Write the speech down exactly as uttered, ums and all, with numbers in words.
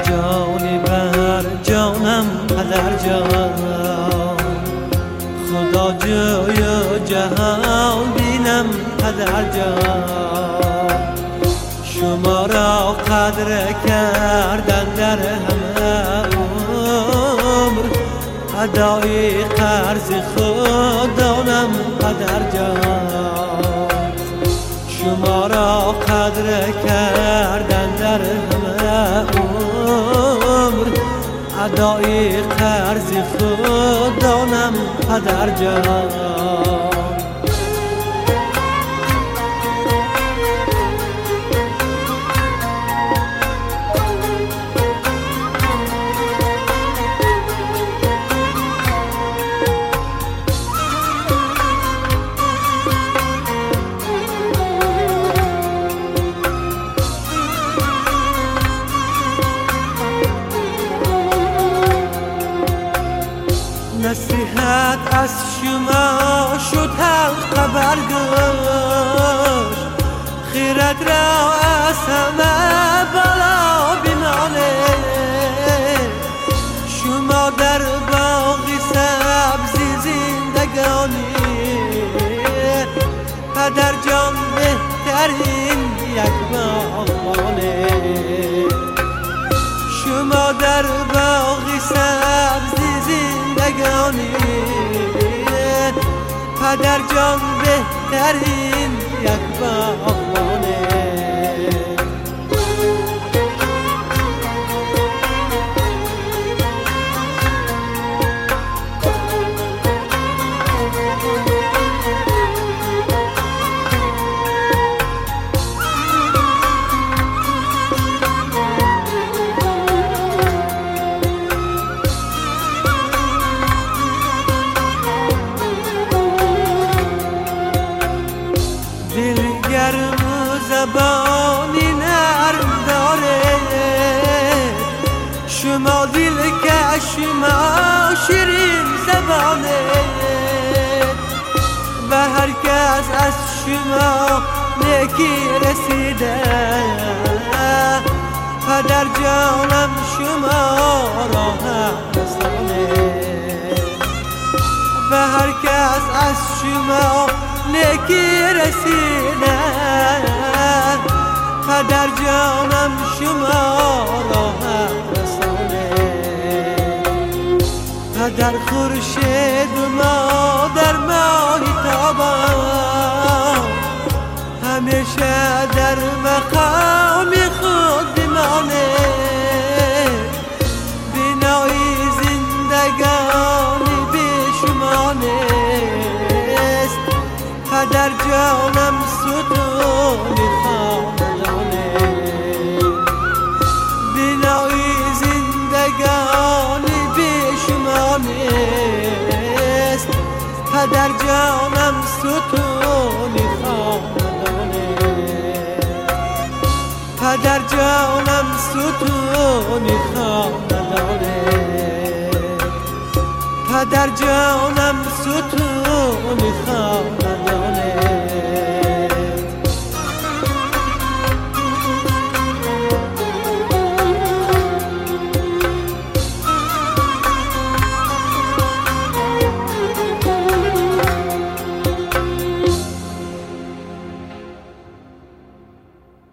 جانی بر جانم پدر جان، خدا جای جهان بینم پدر جان. شما را قدر کردن در همه عمر، ادای قرض خودانم پدر جان. شما را قدر کردن در همه عمر، ادای قرض خودانم پدر جان. نصیحت از شما شد حلقه برگشت، خیرت را از همه بالا بمانه. شما در باغی سبزی زندگانی، پدر جان بهترین یک باغبانه. شما در باغی سبزی زندگانی، پدر جان بهترین یک باغبانه. زبانی نرم داره شما، دل که شما شیرین زبانه. و هر کس از شما نیکی رسیده، پدر جانم شما راحت رسانه. و هر کس از شما نیکی رسیده، پدر جانم شما راحت رسانه. پدر خورشید ما در ماهی تابان، همیشه در مقام خود بمانه. بینایی زندگانی به شما نیست، پدر جانم ستون خاندانه. بینایی زندگانی به شما نیست، پدر جانم ستون خاندانه. پدر جانم ستون خاندانه. پدر جانم ستون خاندانه.